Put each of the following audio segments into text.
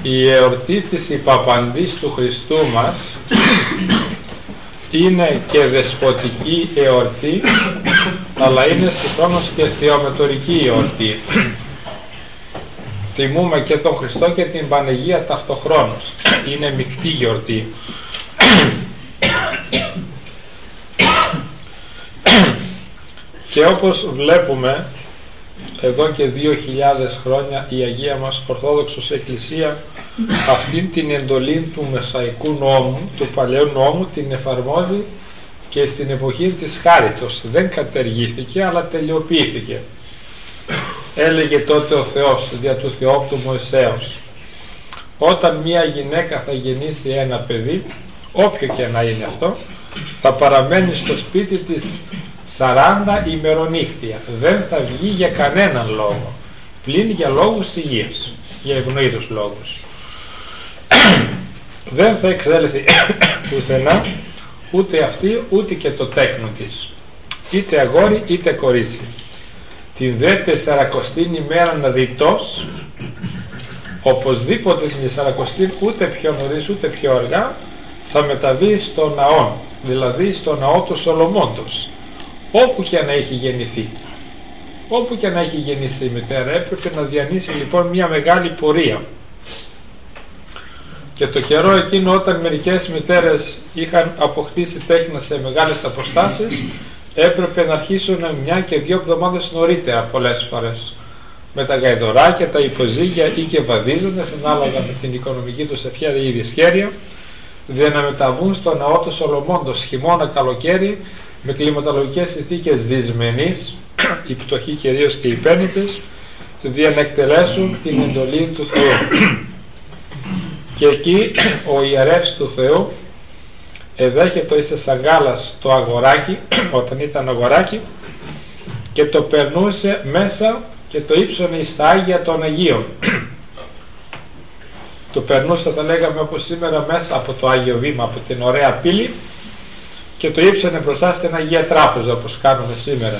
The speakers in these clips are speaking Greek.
Η εορτή της Υπαπαντής του Χριστού μας είναι και δεσποτική εορτή, αλλά είναι συγχρόνως και θεομετωρική εορτή. Τιμούμε και τον Χριστό και την Παναγία ταυτοχρόνως. Είναι μεικτή γιορτή. Και όπως βλέπουμε εδώ και 2.000 χρόνια η Αγία μας Ορθόδοξος Εκκλησία αυτήν την εντολή του Μεσαϊκού νόμου, του Παλαιού νόμου, την εφαρμόζει και στην εποχή της Χάριτος. Δεν κατεργήθηκε, αλλά τελειοποιήθηκε. Έλεγε τότε ο Θεός δια του Θεόπτου Μωυσέως: όταν μία γυναίκα θα γεννήσει ένα παιδί, όποιο και να είναι αυτό, θα παραμένει στο σπίτι της 40 ημερονύχτια. Δεν θα βγει για κανέναν λόγο, πλην για λόγους υγείας, για ευνοήτους λόγους. Δεν θα εξέλθει πουθενά, ούτε αυτή ούτε και το τέκνο της, είτε αγόρι είτε κορίτσι. Την δε 40η ημέρα ρητός, οπωσδήποτε την 40η, ούτε πιο νωρίς ούτε πιο αργά, θα μεταβεί στο ναό, δηλαδή στο ναό του Σολομώντος, όπου και να έχει γεννηθεί. Όπου και να έχει γεννήσει η μητέρα, έπρεπε να διανύσει λοιπόν μια μεγάλη πορεία. Και το καιρό εκείνο, όταν μερικές μητέρες είχαν αποκτήσει τέκνα σε μεγάλες αποστάσεις, έπρεπε να αρχίσουν 1 και 2 εβδομάδες νωρίτερα πολλές φορές, με τα γαϊδωράκια, τα υποζύγια ή και βαδίζοντας ανάλογα με την οικονομική τους ευχέρεια ή δυσχέρεια, για να μεταβούν στο ναό του Σολομώντος χειμώνα καλοκαίρι, με κλιματολογικές συνθήκες δυσμενείς, οι πτωχοί κυρίως και οι πένητες, για να εκτελέσουν την εντολή του Θεού. Και εκεί ο ιερεύς του Θεού εδέχεται εις τες αγκάλας το αγοράκι, όταν ήταν αγοράκι, και το περνούσε μέσα και το ύψωνε εις τα Άγια των Αγίων. Το περνούσε, θα λέγαμε όπως σήμερα, μέσα από το Άγιο Βήμα, από την ωραία πύλη, και το ύψωνε μπροστά στην Αγία Τράπεζα, όπως κάνουμε σήμερα.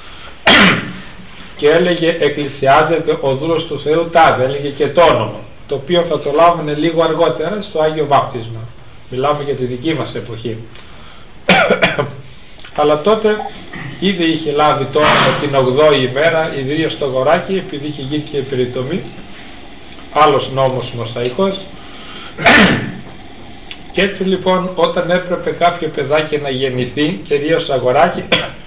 Και έλεγε: εκκλησιάζεται ο δούλος του Θεού τάδε, έλεγε και το όνομα, το οποίο θα το λάβουμε λίγο αργότερα στο Άγιο Βάπτισμα. Μιλάμε για τη δική μας εποχή. Αλλά τότε ήδη είχε λάβει το όνομα την 8η ημέρα, ιδίως στο αγοράκι, επειδή είχε γίνει και περιτομή, άλλος νόμος μοσαϊκός. Και έτσι λοιπόν, όταν έπρεπε κάποιο παιδάκι να γεννηθεί, κυρίως αγοράκι,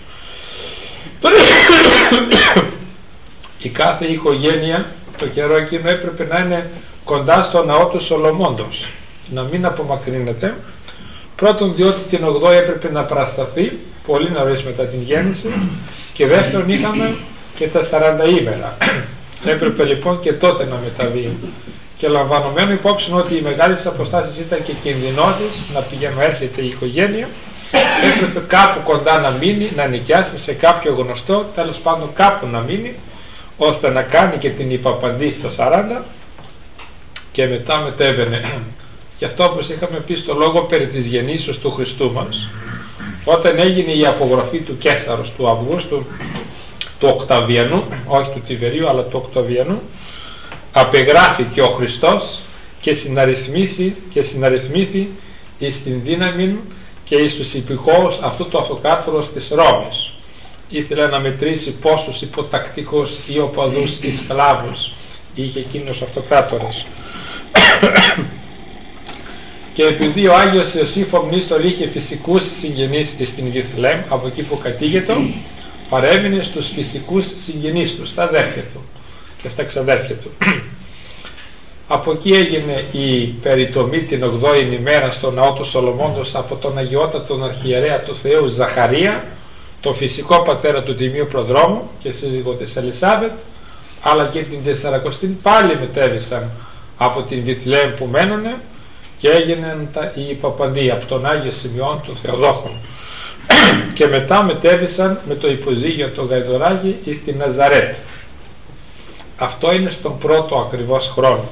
η κάθε οικογένεια το καιρό εκείνο έπρεπε να είναι κοντά στο ναό του Σολομώντος, να μην απομακρύνεται. Πρώτον, διότι την 8η έπρεπε να παρασταθεί πολύ νωρίς μετά την γέννηση, και δεύτερον, είχαμε και τα 40 ημέρα. Έπρεπε λοιπόν και τότε να μεταβεί, και λαμβανομένου υπόψη ότι οι μεγάλες αποστάσεις ήταν και κινδυνώδεις να πηγαίνει έρχεται η οικογένεια, έπρεπε κάπου κοντά να μείνει, να νοικιάσει σε κάποιο γνωστό, τέλος πάντων κάπου να μείνει, ώστε να κάνει και την Υπαπαντή στα 40 και μετά μετέβαινε. Γι' αυτό, όπως είχαμε πει στο λόγο περί της γεννήσεως του Χριστού μας, όταν έγινε η απογραφή του Καίσαρος του Αυγούστου, του Οκταβιανού, όχι του Τιβερίου αλλά του Οκταβιανού, απεγράφηκε ο Χριστός και συναριθμήθη εις την δύναμη και εις τους υπηκόους αυτού του αυτοκράτορος της Ρώμης. Ήθελε να μετρήσει πόσους υποτακτικούς ή οπαδούς ή σκλάβους είχε εκείνος αυτοκράτορας. Και επειδή ο Άγιος Ιωσήφ ο Μνήστορ είχε φυσικούς συγγενείς στην Βιθλεέμ, από εκεί που κατήγετο, παρέμεινε στους φυσικούς συγγενείς του, στα αδέρφια του και στα ξαδέρφια του. Από εκεί έγινε η περιτομή την 8η ημέρα στο ναό του Σολομώντος από τον Αγιότατον Αρχιερέα του Θεού Ζαχαρία, τον φυσικό πατέρα του Τιμίου Προδρόμου και σύζυγο της Ελισάβετ, αλλά και την 40η πάλι μετέβησαν από την Βιθλεέμ που μένανε και έγιναν η Υπαπαντή από τον Άγιο Σημειών του Θεοδόχων. Και μετά μετέβησαν με το υποζύγιο το Γαϊδωράκι εις στη Ναζαρέτ. Αυτό είναι στον πρώτο ακριβώς χρόνο.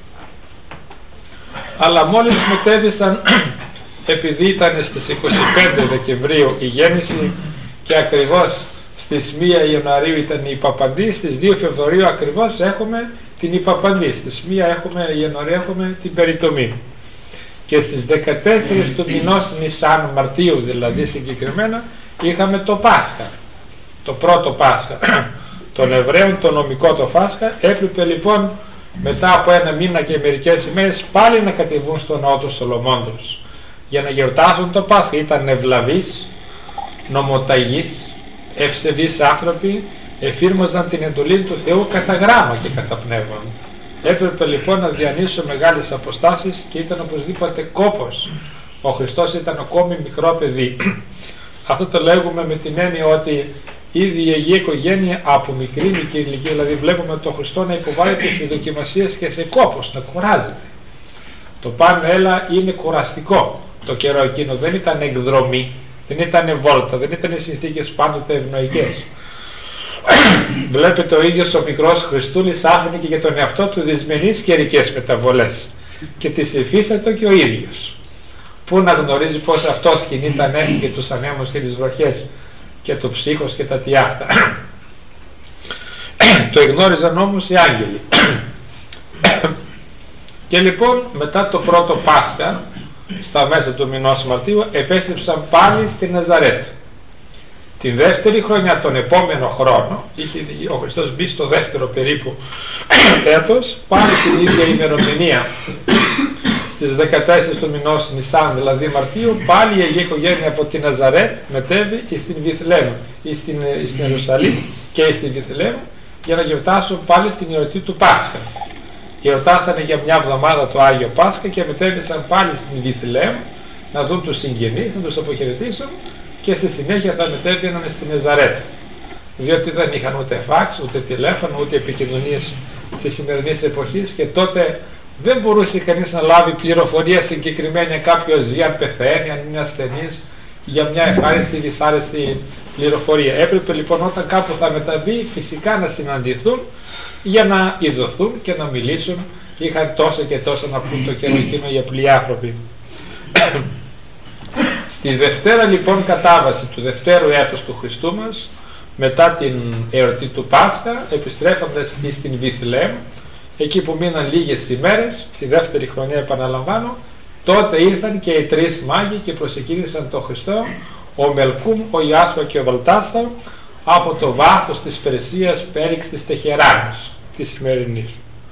Αλλά μόλις μετέβησαν, επειδή ήταν στις 25 Δεκεμβρίου η γέννηση και ακριβώς στις 1 Ιανουαρίου ήταν η Υπαπαντή, στις 2 Φεβρουαρίου ακριβώς έχουμε την Ιππαπανδή, στις 1 Ιανουαρίου έχουμε την περιτομή και στις 14 του μηνός Νισάν, Μαρτίου δηλαδή συγκεκριμένα, είχαμε το Πάσχα, το πρώτο Πάσχα των Εβραίων, το νομικό το Πάσχα. Έπρεπε λοιπόν μετά από 1 μήνα και μερικές ημέρες πάλι να κατεβούν στο ναό του Σολομώντος για να γιορτάσουν το Πάσχα. Ήταν ευλαβείς, νομοταγείς, ευσεβείς άνθρωποι, εφήρμοζαν την εντολή του Θεού κατά γράμμα και κατά πνεύμα. Έπρεπε λοιπόν να διανύσουν μεγάλες αποστάσεις και ήταν οπωσδήποτε κόπος. Ο Χριστός ήταν ακόμη μικρό παιδί. Αυτό το λέγουμε με την έννοια ότι ήδη η Αγία Οικογένεια από μικρή ηλικία, δηλαδή βλέπουμε τον Χριστό να υποβάλλεται σε δοκιμασίες και σε κόπος, να κουράζεται. Το πάνε έλα είναι κουραστικό. Το καιρό εκείνο δεν ήταν εκδρομή, δεν ήταν βόλτα, δεν ήταν συνθήκες πάντοτε ευνοϊκές. Βλέπετε ο ίδιος ο μικρός Χριστούλης άφηνε και για τον εαυτό του δυσμενείς καιρικές μεταβολές και τις υφίστατο και ο ίδιος. Πού να γνωρίζει πως αυτός κινεί τα νέφη και τους ανέμους και τις βροχές και το ψύχος και τα τι αυτά. Το εγνώριζαν όμως οι άγγελοι. Και λοιπόν μετά το πρώτο Πάσχα, στα μέσα του μηνός Μαρτίου, επέστρεψαν πάλι στη Ναζαρέτ. Την δεύτερη χρονιά, τον επόμενο χρόνο, είχε ο Χριστός μπει στο δεύτερο περίπου έτος, πάλι την ίδια ημερομηνία, στις 14 του μηνός Νισάν, δηλαδή Μαρτίου, πάλι η Αγία Οικογένεια από την Ναζαρέτ μετέβη στην Βιθλεέμ ή στην Ιερουσαλήμ και στην Βιθλεέμ για να γιορτάσουν πάλι την εορτή του Πάσχα. Γιορτάσανε για μια εβδομάδα το Άγιο Πάσχα και μετέβησαν πάλι στην Βιθλεέμ να δουν τους συγγενείς, να τους αποχαιρετήσουν και στη συνέχεια θα μετέβαιναν στην Ναζαρέτ, διότι δεν είχαν ούτε φάξ, ούτε τηλέφωνο, ούτε επικοινωνίες στη σημερινή εποχή και τότε δεν μπορούσε κανείς να λάβει πληροφορία συγκεκριμένη αν κάποιος ζει, αν πεθαίνει, αν είναι ασθενής, για μια ευχάριστη ή δυσάρεστη πληροφορία. Έπρεπε λοιπόν όταν κάπου θα μεταβεί φυσικά να συναντηθούν για να ειδωθούν και να μιλήσουν και είχαν τόσα και τόσα να πούν το καιρό εκείνο οι απλοί άνθρωποι. Στη Δευτέρα λοιπόν κατάβαση του δευτέρου έτους του Χριστού μας, μετά την εορτή του Πάσχα, επιστρέφοντας στην Βιθλεέμ, εκεί που μείναν λίγες ημέρες, τη δεύτερη χρονιά επαναλαμβάνω, τότε ήρθαν και οι τρεις μάγοι και προσεκίνησαν τον Χριστό, ο Μελκούμ, ο Ιάσπα και ο Βαλτάστα, από το βάθος της Περσίας πέριξ της Τεχεράνης, της σημερινής.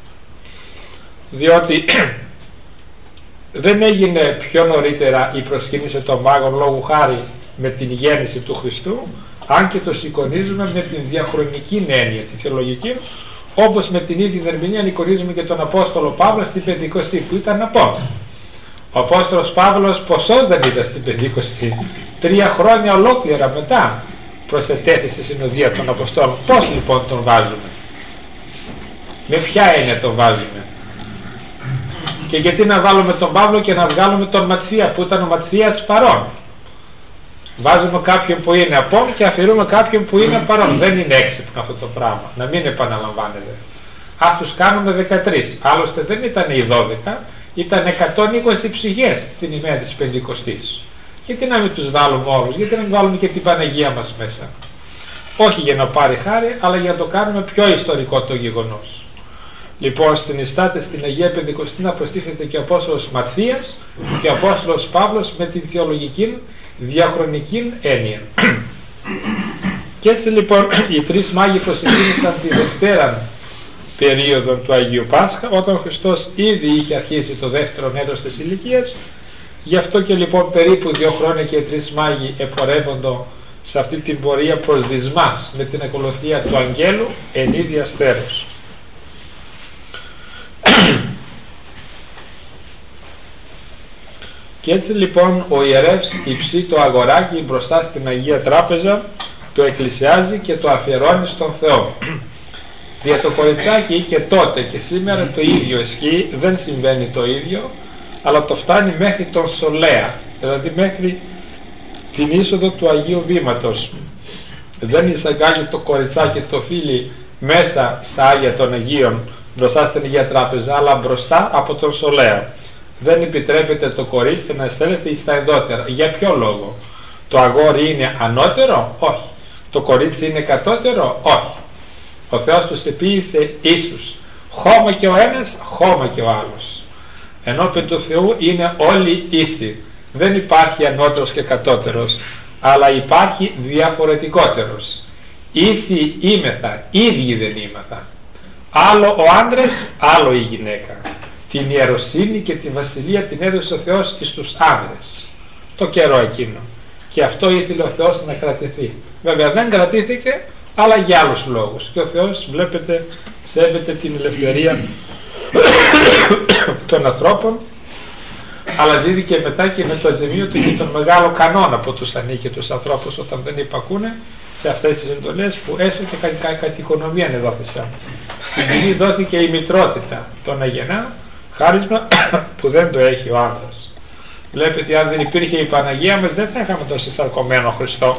Διότι δεν έγινε πιο νωρίτερα η προσκύνηση των μάγων λόγου χάρη με την γέννηση του Χριστού, αν και το εικονίζουμε με την διαχρονική έννοια, τη θεολογική, όπως με την ίδια ερμηνεία εικονίζουμε και τον Απόστολο Παύλο στην Πεντηκοστή που ήταν απόν. Ο Απόστολος Παύλος ποσός δεν ήταν στην Πεντηκοστή, 3 χρόνια ολόκληρα μετά προσετέθη στη συνοδεία των Αποστόλων. Πώς λοιπόν τον βάζουμε, με ποια έννοια τον βάζουμε? Και γιατί να βάλουμε τον Παύλο και να βγάλουμε τον Ματθία που ήταν ο Ματθίας παρών? Βάζουμε κάποιον που είναι απόν και αφαιρούμε κάποιον που είναι παρόν. Δεν είναι έξυπνο αυτό το πράγμα, να μην επαναλαμβάνεται. Ας τους κάνουμε 13. Άλλωστε δεν ήταν οι 12, ήταν 120 ψυχές στην ημέρα της Πεντηκοστής. Γιατί να μην τους βάλουμε όλους, γιατί να μην βάλουμε και την Παναγία μας μέσα? Όχι για να πάρει χάρη, αλλά για να το κάνουμε πιο ιστορικό το γεγονός. Λοιπόν, στην Ιστάτε στην Αγία Πεντηκοστή να προστίθεται και ο Απόστολος Ματθίας και ο Απόστολος Παύλος με την θεολογική διαχρονική έννοια. Και έτσι λοιπόν οι τρεις μάγοι προσεκίνησαν τη δευτέρα περίοδο του Αγίου Πάσχα, όταν ο Χριστός ήδη είχε αρχίσει το δεύτερο έτος της ηλικίας. Γι' αυτό και λοιπόν περίπου 2 χρόνια και οι τρεις μάγοι επορεύοντο σε αυτή την πορεία προς δυσμάς με την ακολουθία του Αγγέλου εν ίδια αστέρος. Και έτσι λοιπόν ο ιερεύς υψεί το αγοράκι μπροστά στην Αγία Τράπεζα, το εκκλησιάζει και το αφιερώνει στον Θεό. Δια το κοριτσάκι και τότε και σήμερα το ίδιο ισχύει, δεν συμβαίνει το ίδιο, αλλά το φτάνει μέχρι τον Σολέα, δηλαδή μέχρι την είσοδο του Αγίου Βήματος. Δεν εισαγάγει το κοριτσάκι το θύλι μέσα στα Άγια των Αγίων μπροστά στην Αγία Τράπεζα, αλλά μπροστά από τον Σολέα. Δεν επιτρέπεται το κορίτσι να εισέλθει στα ενδότερα. Για ποιο λόγο? Το αγόρι είναι ανώτερο? Όχι. Το κορίτσι είναι κατώτερο? Όχι. Ο Θεός τους επίησε ίσους. Χώμα και ο ένας, χώμα και ο άλλος. Ενώπιον του Θεού είναι όλοι ίσοι. Δεν υπάρχει ανώτερος και κατώτερος, αλλά υπάρχει διαφορετικότερος. Ίσοιήμεθα, ίδιοι δενήμεθα. Άλλο ο άντρας, άλλο η γυναίκα. Την ιεροσύνη και τη βασιλεία την έδωσε ο Θεός εις τους άνδρες το καιρό εκείνο, και αυτό ήθελε ο Θεός να κρατηθεί. Βέβαια δεν κρατήθηκε, αλλά για άλλους λόγους, και ο Θεός, βλέπετε, σέβεται την ελευθερία των ανθρώπων, αλλά δίδει και μετά και με το αζημίο του και τον μεγάλο κανόνα που τους ανήκει τους ανθρώπους όταν δεν υπακούνε σε αυτές τις εντολές, που έστω και κατ' οικονομία δόθησαν. Στην ποινή δόθηκε η μητρότητα, το να γεννά, χάρισμα που δεν το έχει ο άνδρας. Βλέπετε, αν δεν υπήρχε η Παναγία μας, δεν θα είχαμε τον συσσαρκωμένο Χριστό.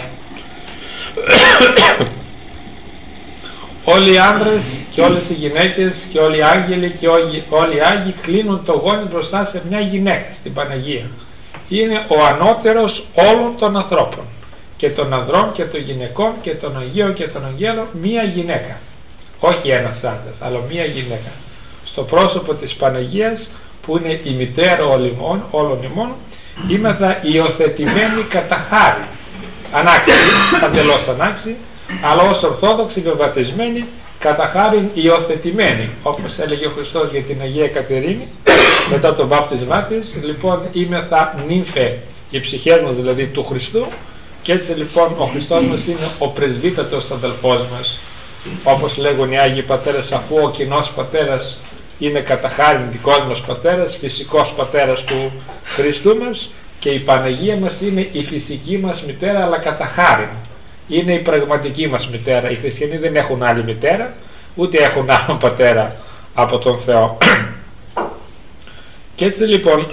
Όλοι οι άνδρες και όλες οι γυναίκες και όλοι οι άγγελοι και όλοι οι άγιοι κλείνουν το γόνι μπροστά σε μια γυναίκα, στην Παναγία. Είναι ο ανώτερος όλων των ανθρώπων, και των ανδρών και των γυναικών και των Αγίων και των Αγγέλων, μία γυναίκα. Όχι ένας άντρας, αλλά μία γυναίκα. Στο πρόσωπο της Παναγίας, που είναι η μητέρα όλων ημών, είμεθα υιοθετημένοι κατά χάρη. Ανάξιοι, παντελώς ανάξιοι, αλλά ως Ορθόδοξοι βεβατισμένοι, κατά χάριν υιοθετημένοι, όπως έλεγε ο Χριστός για την Αγία Κατερίνη μετά τον βάπτισμά της. Λοιπόν, είμεθα νύμφε, οι ψυχές μας δηλαδή του Χριστού, και έτσι λοιπόν ο Χριστός μας είναι ο πρεσβύτατος αδελφός μας, όπως λέγουν οι Άγιοι Πατέρες, αφού ο κοινός πατέρας είναι κατά χάριν δικός μας πατέρας, φυσικός πατέρας του Χριστού μας, και η Παναγία μας είναι η φυσική μας μητέρα, αλλά κατά χάριν είναι η πραγματική μας μητέρα. Οι χριστιανοί δεν έχουν άλλη μητέρα, ούτε έχουν άλλον πατέρα από τον Θεό. Και έτσι λοιπόν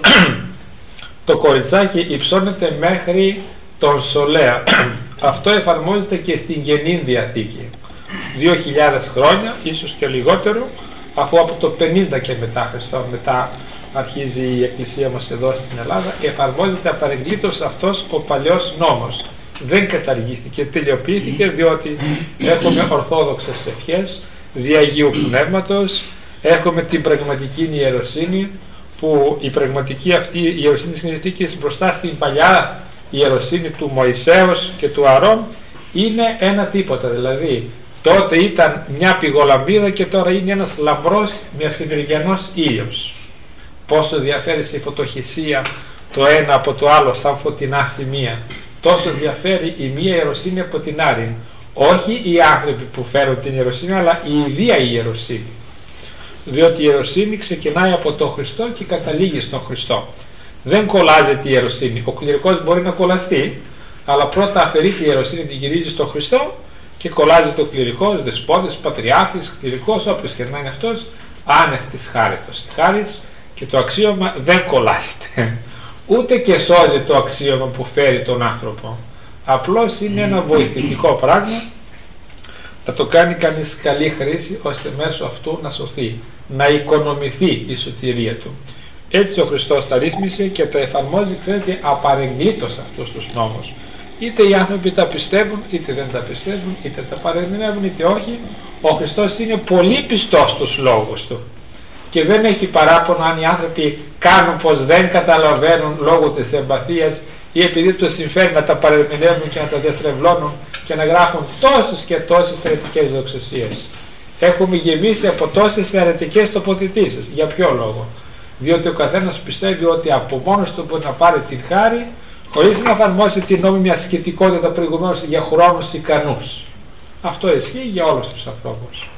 το κοριτσάκι υψώνεται μέχρι τον Σολέα. Αυτό εφαρμόζεται και στην Καινή Διαθήκη. 2.000 χρόνια, ίσως και λιγότερο, αφού από το 50 και μετά Χριστό, μετά αρχίζει η Εκκλησία μας εδώ στην Ελλάδα, εφαρμόζεται απαρεγκλήτως αυτός ο παλιός νόμος. Δεν καταργήθηκε, τελειοποιήθηκε, διότι έχουμε ορθόδοξες ευχές δι' Αγίου Πνεύματος, έχουμε την πραγματική ιεροσύνη, που η πραγματική αυτή η ιεροσύνη της Διαθήκης μπροστά στην παλιά ιεροσύνη του Μωυσέως και του Αρών είναι ένα τίποτα. Δηλαδή τότε ήταν μια πηγολαμπίδα και τώρα είναι ένας λαμπρός μεσημεριανός ήλιος. Πόσο διαφέρει η φωτοχυσία το ένα από το άλλο σαν φωτεινά σημεία, τόσο διαφέρει η μία ιεροσύνη από την άλλη. Όχι οι άνθρωποι που φέρουν την ιεροσύνη, αλλά η ιδία η ιεροσύνη, διότι η ιεροσύνη ξεκινάει από τον Χριστό και καταλήγει στον Χριστό. Δεν κολλάζεται η ιεροσύνη. Ο κληρικός μπορεί να κολλαστεί, αλλά πρώτα αφαιρεί τη ιεροσύνη, την γυρίζει στον Χριστό και κολλάζεται ο κληρικός, δεσπότης, πατριάρχης, κληρικός, όποιος και να είναι αυτός, άνευ της χάριτος. Η χάρις και το αξίωμα δεν κολλάζεται. Ούτε και σώζει το αξίωμα που φέρει τον άνθρωπο. Απλώς είναι ένα βοηθητικό πράγμα, να το κάνει κανείς καλή χρήση, ώστε μέσω αυτού να σωθεί, να οικονομηθεί η σωτηρία του. Έτσι ο Χριστός τα ρύθμισε και τα εφαρμόζει, ξέρετε, απαρεγκλήτως αυτούς τους νόμους. Είτε οι άνθρωποι τα πιστεύουν, είτε δεν τα πιστεύουν, είτε τα παρεμηνεύουν, είτε όχι. Ο Χριστός είναι πολύ πιστός στους λόγους του και δεν έχει παράπονο αν οι άνθρωποι κάνουν πως δεν καταλαβαίνουν λόγω της εμπαθίας ή επειδή τους συμφέρει να τα παρεμηνεύουν και να τα διαστρεβλώνουν και να γράφουν τόσες και τόσες αιρετικές δοξασίες. Έχουμε γεμίσει από τόσες αιρετικές τοποθετήσεις. Για ποιο λόγο? Διότι ο καθένας πιστεύει ότι από μόνος του μπορεί να πάρει την χάρη, χωρίς να εφαρμόσει την νόμιμη ασκητικότητα προηγουμένως για χρόνους ικανούς. Αυτό ισχύει για όλους τους ανθρώπους.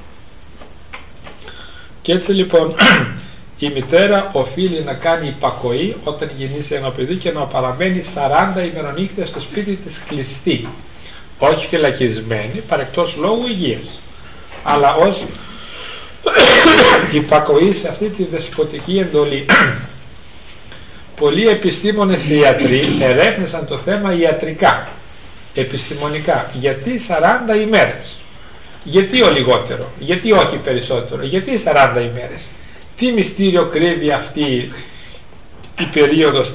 Και έτσι λοιπόν η μητέρα οφείλει να κάνει υπακοή όταν γεννήσει ένα παιδί και να παραμένει 40 ημερονύχτες στο σπίτι της κλειστή, όχι φυλακισμένη, παρεκτός λόγου υγείας, αλλά ως υπακοή σε αυτή τη δεσποτική εντολή. Πολλοί επιστήμονες ιατροί ερεύνησαν το θέμα ιατρικά, επιστημονικά. Γιατί 40 ημέρες? Γιατί ο λιγότερο? Γιατί όχι περισσότερο? Γιατί 40 ημέρες? Τι μυστήριο κρύβει αυτή η περίοδος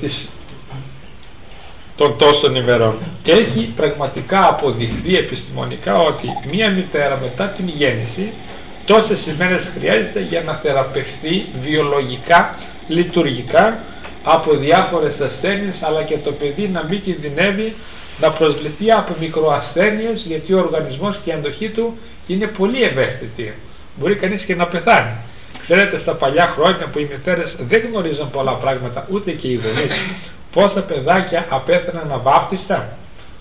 των τόσων ημερών? Έχει πραγματικά αποδειχθεί επιστημονικά ότι μία μητέρα μετά την γέννηση τόσες ημέρες χρειάζεται για να θεραπευθεί βιολογικά, λειτουργικά από διάφορες ασθένειες, αλλά και το παιδί να μην κινδυνεύει να προσβληθεί από μικροασθένειες, γιατί ο οργανισμός και η αντοχή του είναι πολύ ευαίσθητη. Μπορεί κανείς και να πεθάνει. Ξέρετε, στα παλιά χρόνια που οι μητέρες δεν γνωρίζαν πολλά πράγματα, ούτε και οι γονείς, πόσα παιδάκια απέθαναν αβάφτιστα.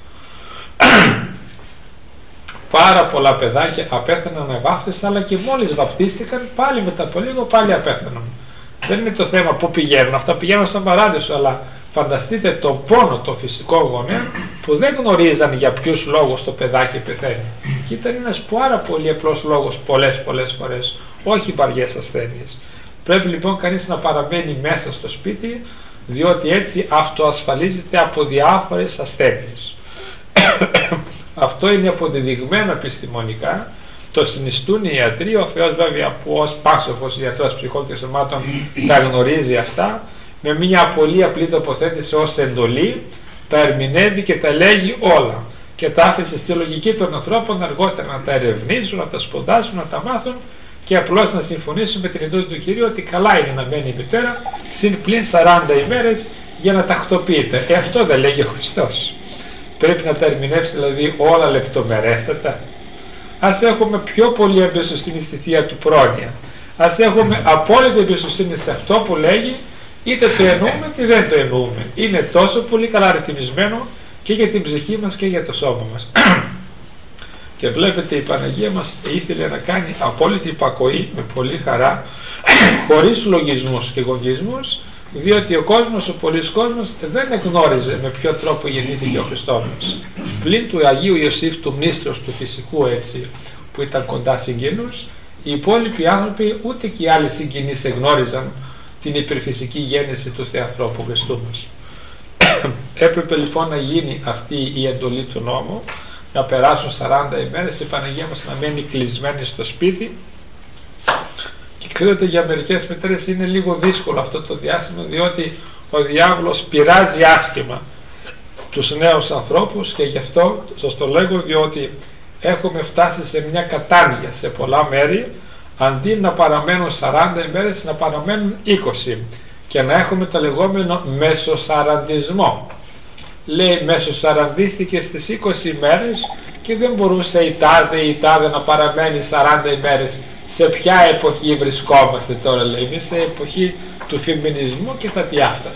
Πάρα πολλά παιδάκια απέθαναν αβάφτιστα, αλλά και μόλις βαπτίστηκαν πάλι μετά από λίγο πάλι απέθαναν. Δεν είναι το θέμα που πηγαίνουν, αυτά πηγαίνουν στον παράδεισο, αλλά φανταστείτε τον πόνο των φυσικών γονέων που δεν γνωρίζαν για ποιους λόγους το παιδάκι πεθαίνει. Και ήταν ένας πάρα πολύ απλός λόγος πολλές φορές, όχι βαριές ασθένειες. Πρέπει λοιπόν κανείς να παραμένει μέσα στο σπίτι, διότι έτσι αυτοασφαλίζεται από διάφορες ασθένειες. Αυτό είναι αποδεδειγμένο επιστημονικά, το συνιστούν οι ιατροί. Ο Θεός βέβαια, που ως πάσοχος ιατρός ψυχών και σωμάτων τα γνωρίζει αυτά, με μια πολύ απλή τοποθέτηση ως εντολή τα ερμηνεύει και τα λέγει όλα, και τα άφησε στη λογική των ανθρώπων αργότερα να τα ερευνήσουν, να τα σπουδάσουν, να τα μάθουν και απλώς να συμφωνήσουν με την εντολή του Κυρίου ότι καλά είναι να μένει η μητέρα συν πλην 40 ημέρες για να τακτοποιείται. Αυτό δεν λέγει ο Χριστός? Πρέπει να τα ερμηνεύσει δηλαδή όλα λεπτομερέστατα. Ας έχουμε πιο πολύ εμπιστοσύνη στη Θεία του πρόνοια. Ας έχουμε απόλυτη εμπιστοσύνη σε αυτό που λέγει, είτε το εννοούμε είτε δεν το εννοούμε. Είναι τόσο πολύ καλά ρυθμισμένο και για την ψυχή μας και για το σώμα μας. Και βλέπετε, η Παναγία μας ήθελε να κάνει απόλυτη υπακοή με πολύ χαρά, χωρίς λογισμούς και γονισμούς, διότι ο κόσμος, ο πολύς κόσμος δεν γνώριζε με ποιο τρόπο γεννήθηκε ο Χριστός μας. Πλην του Αγίου Ιωσήφ, του μνήστρος του φυσικού έτσι, που ήταν κοντά συγγενούς, οι υπόλοιποι άνθρωποι ούτε και οι άλλοι συγγενείς εγνώριζαν την υπερφυσική γέννηση του Θεανθρώπου Χριστού μας. Έπρεπε λοιπόν να γίνει αυτή η εντολή του νόμου, να περάσουν 40 ημέρες, η Παναγία μας να μένει κλεισμένη στο σπίτι. Και ξέρετε, για μερικές μητέρες είναι λίγο δύσκολο αυτό το διάστημα, διότι ο διάβολος πειράζει άσχημα τους νέους ανθρώπους, και γι' αυτό σας το λέγω, διότι έχουμε φτάσει σε μια κατάνοια σε πολλά μέρη, αντί να παραμένουν 40 ημέρες να παραμένουν 20 και να έχουμε το λεγόμενο μεσοσαραντισμό. Λέει, μεσοσαραντίστηκε στις 20 ημέρες και δεν μπορούσε η τάδε να παραμένει 40 ημέρες. Σε ποια εποχή βρισκόμαστε τώρα, λέει? Εμείς στην εποχή του φεμινισμού και τα τι αυτά.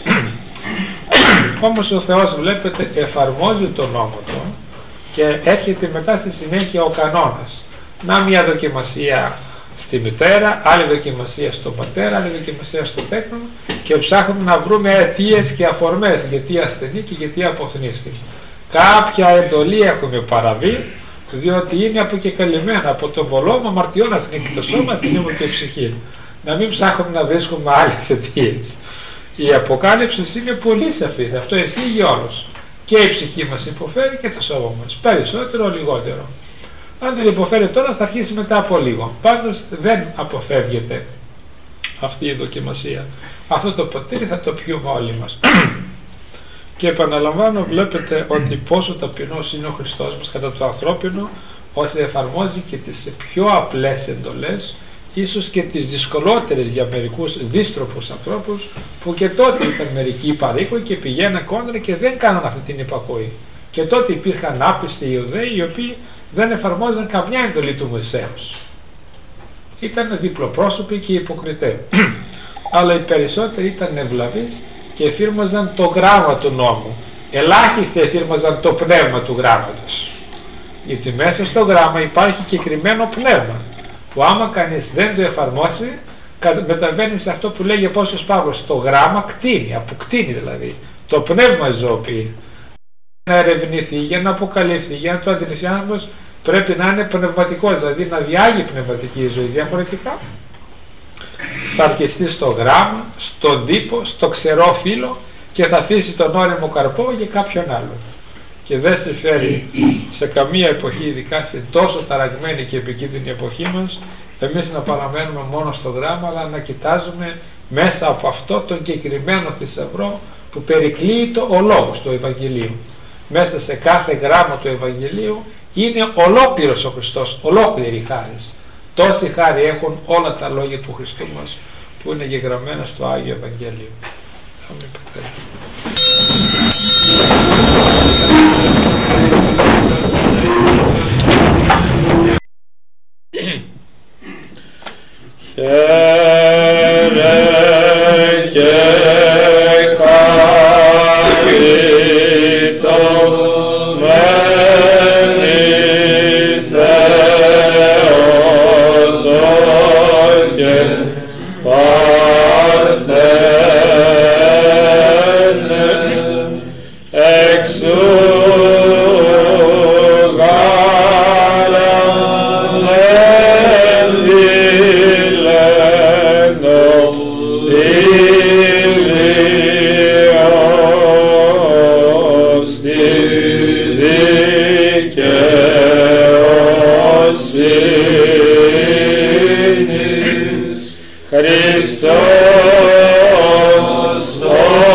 Όμως ο Θεός, βλέπετε, εφαρμόζει τον νόμο του και έρχεται μετά στη συνέχεια ο κανόνας. Να μια δοκιμασία στη μητέρα, άλλη δοκιμασία στον πατέρα, άλλη δοκιμασία στο τέκνο, και ψάχνουμε να βρούμε αιτίες και αφορμές γιατί ασθενεί και γιατί αποθνίσκει. Κάποια εντολή έχουμε παραβεί, διότι είναι αποκεκαλυμμένα από τον βολόμο αμαρτιών να συνεχίσει το σώμα, στην ήμουν και ψυχή. Να μην ψάχνουμε να βρίσκουμε άλλες αιτίες. Η Αποκάλυψη είναι πολύ σαφή, αυτό ισχύει για όλους. Και η ψυχή μας υποφέρει και το σώμα μας, περισσότερο λιγότερο. Αν δεν υποφέρει τώρα, θα αρχίσει μετά από λίγο. Πάντως δεν αποφεύγεται αυτή η δοκιμασία. Αυτό το ποτήρι θα το πιούμε όλοι μας. Και επαναλαμβάνω, βλέπετε ότι πόσο ταπεινός είναι ο Χριστός μας κατά το ανθρώπινο, ώστε εφαρμόζει και τις πιο απλές εντολές, ίσως και τις δυσκολότερες για μερικούς δύστροπους ανθρώπους, που και τότε ήταν μερικοί παροίκοι και πηγαίναν κόντρα και δεν κάναν αυτή την υπακοή. Και τότε υπήρχαν άπιστοι Ιουδαίοι οι οποίοι δεν εφαρμόζαν καμιά εντολή του Μωυσέως. Ήταν διπλοπρόσωποι και υποκριτές. Αλλά οι περισσότεροι ήταν ευλαβείς και εφήρμοζαν το γράμμα του νόμου. Ελάχιστοι εφήρμοζαν το πνεύμα του γράμματος. Γιατί μέσα στο γράμμα υπάρχει κεκριμένο πνεύμα, που άμα κανείς δεν το εφαρμόσει, μεταβαίνει σε αυτό που λέγει ο Απόστολος Παύλος. Το γράμμα κτίνει, αποκτίνει δηλαδή. Το πνεύμα ζωοποιεί. Να ερευνηθεί, για να αποκαλυφθεί, για να το αντιληφθεί ο άνθρωπος, πρέπει να είναι πνευματικός, δηλαδή να διάγει πνευματική ζωή. Διαφορετικά θα αρκεστεί στο γράμμα, στον τύπο, στο ξερό φύλλο και θα αφήσει τον όριμο καρπό για κάποιον άλλο. Και δεν συμφέρει σε καμία εποχή, ειδικά στην τόσο ταραγμένη και επικίνδυνη εποχή μας, εμείς να παραμένουμε μόνο στο γράμμα, αλλά να κοιτάζουμε μέσα από αυτό τον κεκριμένο θησαυρό που περικλείει ο λόγος του Ευαγγελίου. Μέσα σε κάθε γράμμα του Ευαγγελίου είναι ολόκληρος ο Χριστός, ολόκληρη η χάρις. Τόση χάρη έχουν όλα τα λόγια του Χριστού μας που είναι γεγραμμένα στο Άγιο Ευαγγέλιο. Αμήν, Πατέρα. Χαίρε και χαριτωμένη Θεότο και Παρθένε, εξού Χριστός ο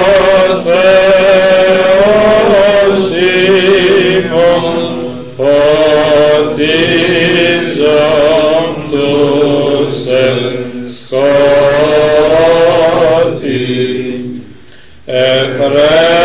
Θεός ημών φωτίζον τους εν σκότη.